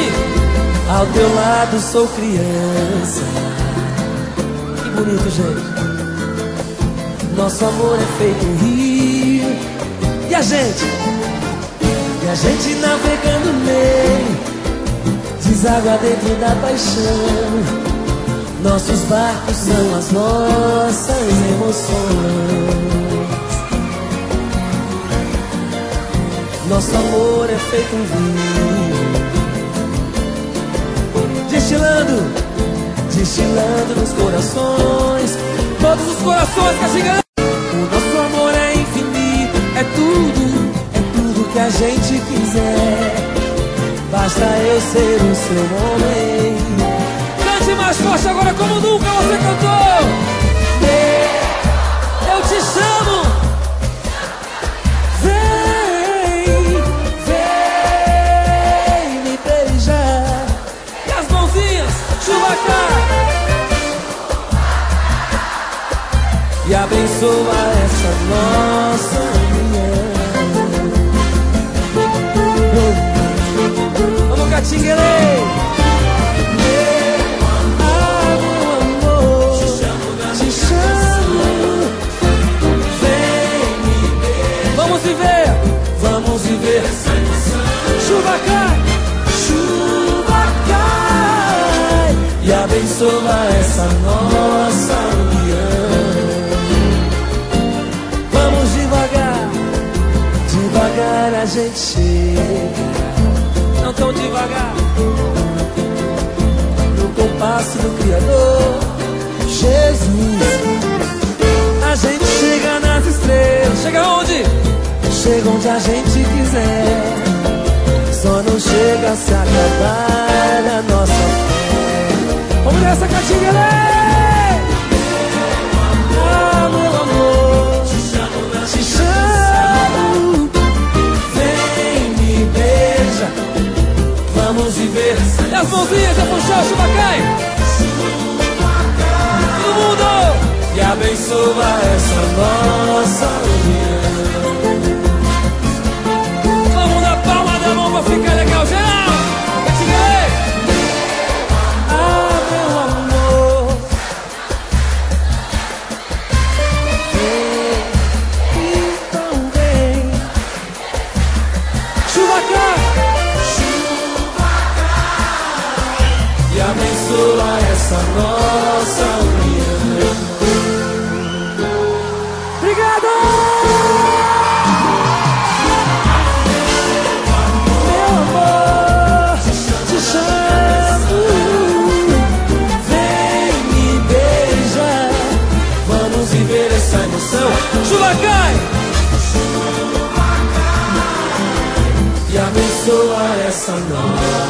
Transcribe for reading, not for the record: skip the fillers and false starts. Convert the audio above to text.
Ao teu lado sou criança. Que bonito, gente. Nosso amor é feito um rio. E a gente navegando nele, deságua dentro da paixão. Nossos barcos são as nossas emoções. Nosso amor é feito um rio, destilando nos corações. Todos os corações castigando. O nosso amor é infinito, é tudo que a gente quiser. Basta eu ser o seu homem. Cante mais forte agora como nunca você cantou. Eu te chamo. Vem me beijar. E as mãozinhas, chuva cai. E abençoa essa nossa união. Vamos, Catinguele! Vamos viver essa emoção. Chuva cai e abençoa essa nossa união. Vamos devagar a gente chega. Não tão devagar. No compasso do Criador, Jesus. A gente chega nas estrelas. Chega onde? Chega onde a gente quiser. Só não chega se acabar a nossa fé. Vamos nessa, Catinguele! Ah, meu amor, te chamo. Vem me beija. Vamos viver. E as mãozinhas, é puxar, chuva cai. Todo mundo! E abençoa essa nossa união. Pra ficar legal, geral! Catinguele! Ah, meu amor, vem, então vem. Chuva cai! E abençoa essa nossa união. Obrigado! Chuva cai e abençoa essa noite.